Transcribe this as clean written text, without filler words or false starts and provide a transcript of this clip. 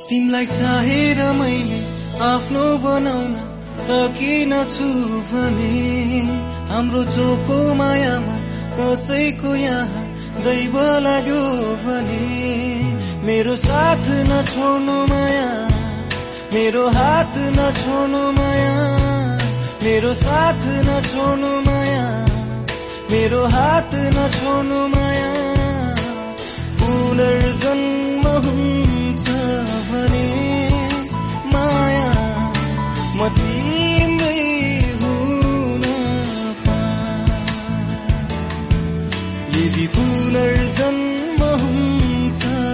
तिमीलाई चाहेर मैले आफ्नो बनाउन सकिनछु भने हाम्रो चोखो मायामा कसैको यहाँ दैव लाग्यो भने मेरो साथ नछोड्नु माया मेरो हात नछोड्नु माया मेरो साथ नछोड्नु माया मेरो हात नछोड्नु माया पुनर्जन्म हुन्छ भने माया म तिम्रै हुन पाएँ यदि पुनर्जन्म हुन्छ